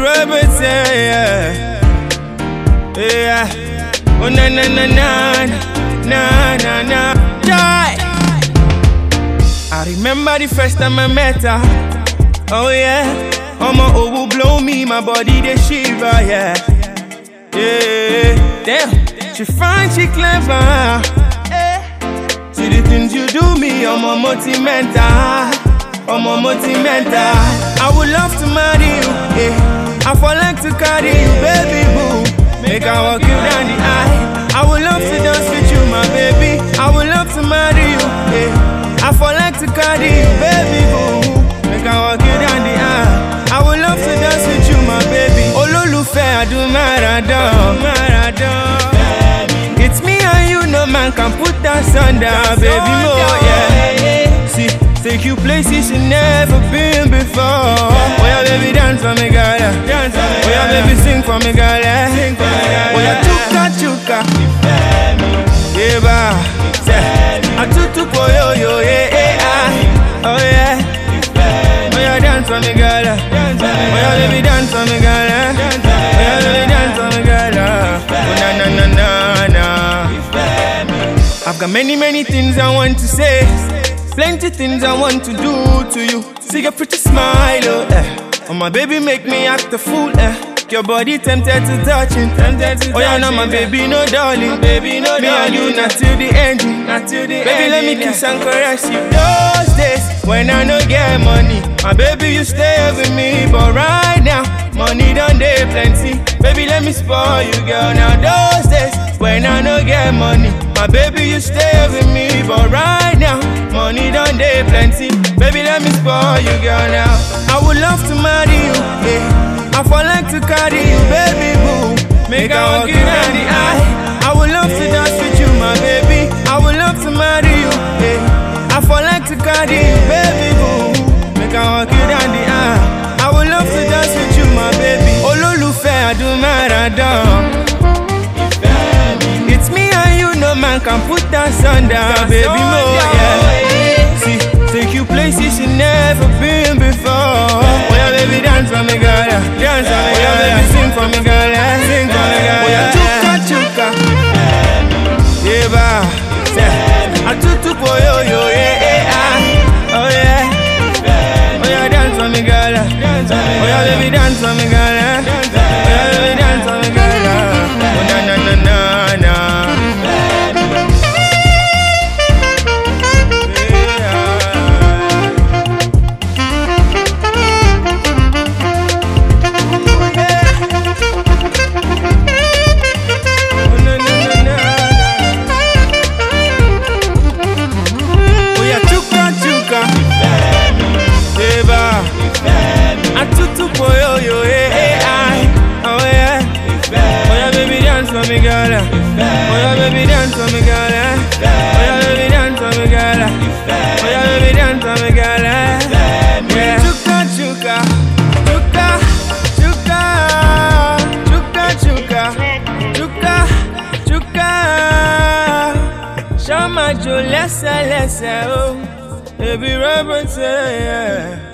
Robert, yeah. Oh na na na na na na na. Die. I remember the first time I met her. Oh yeah. My will blow me, my body they shiver, yeah. Yeah. Damn. She fine, she clever. See the things you do me, I'm a multi-mental. I would love to marry you, yeah. I fall like to carry you, baby boo. Make I walk you down the aisle. I would love to dance with you, my baby. I would love to marry you, yeah. I fall like to carry you, baby boo. Make I walk you down the aisle. I would love to dance with you, my baby. Ololufe, I do Maradon. It's me and you, no man can put us under, baby more, yeah. See, take you places you never been before. Oh yeah, baby, dance for me, girl. Oh yeah, baby, sing for me, girl. Oh yeah, chuka. Yeah, ba. Atutu po yo, yeah. Oh yeah. Oh yeah, dance for me, girl. Oh yeah, baby, dance for me, girl. Oh yeah, baby, dance for me, girl. Oh na. I've got many things I want to say. Plenty things I want to do to you. See your pretty smile, oh my baby make me act a fool, Your body tempted to touch it, Oh yeah, now my baby, no darling, baby, no me darling. And you not till the end, baby, let me kiss and caress you. Those days when I no get money, my baby, you stay with me. But right now, money done dey plenty. Baby, let me spoil you, girl. Now those days when I no get money, my baby, you stay with me. But right now, money done dey plenty. Baby, let me spoil you, girl. Now I would love to marry you, yeah. I fall like to carry you, baby boo. Make I walk you down the aisle. I would love to dance with you, my baby. I would love to marry you, yeah. I fall like to carry you, baby boo. Make I walk you down the aisle. I would love to dance with you, my baby. Ololufe, I do Maradon. It's me and you, no man can put us under, baby more, yeah. See, take you places you never been before. Oh yeah, baby, dance for me, girl. Dance for me, girl. Oh yeah, baby, sing for me, girl. Sing for me, girl. Oh yeah, chuka. Yeah, ba. Atutu po yo, yeah. Oh yeah. Oh yeah, dance for me, girl. Oh yeah, baby, dance for me, girl. Oh yeah, baby, dance for me, girl. Oh na. For me, girl. Oh yeah, baby, dance for me, girl. Oh yeah, baby, dance for me, girl. Oh yeah, baby, dance for me, girl. Yeah. Chuka. Shama Jo, lessa, oh. Baby, Robert, yeah.